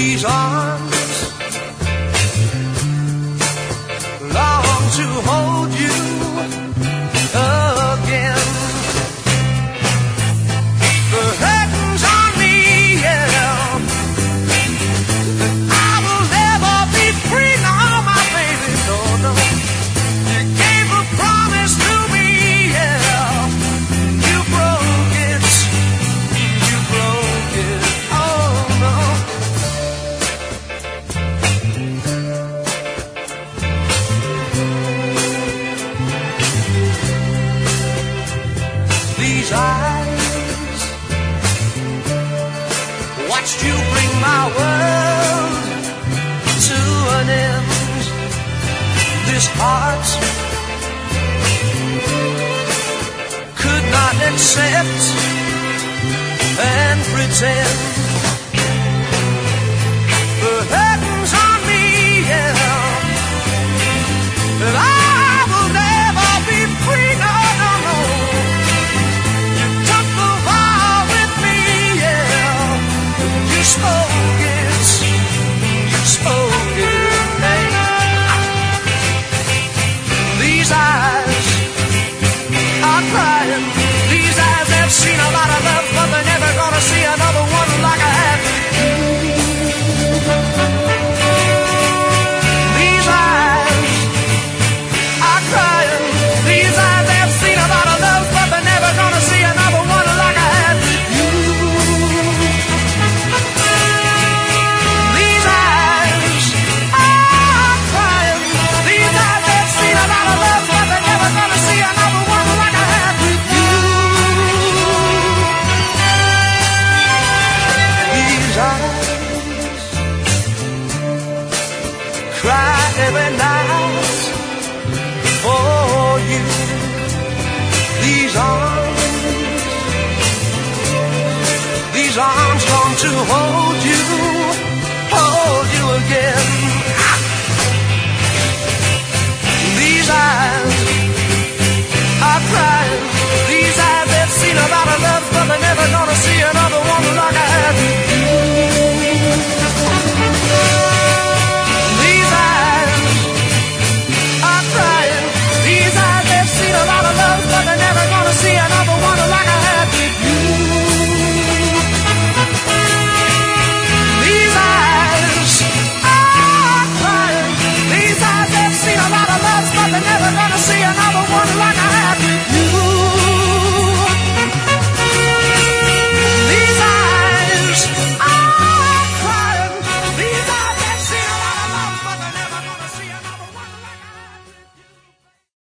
These arms long to hold you again. The curtains on me, yeah. I will never be free, no, my baby, no, no. You gave a promise to me, yeah. You broke it, you broke it, oh no. These eyes watched you bring my world to an end. This heart could not accept and pretend. The curtains on me, yeah, that I will never be free, no, no, no. You took the vow with me, yeah. You spoke it, you spoke it, hey. These eyes are crying. These eyes have seen a lot of love, but they're never gonna see another one like I have. These eyes are crying. These eyes have seen a lot of love, but they're never gonna see another one like I had with you. These eyes are crying. These eyes have seen a lot of love, but they're never gonna see another one like I had with you. These eyes cry every night for you. These arms long to hold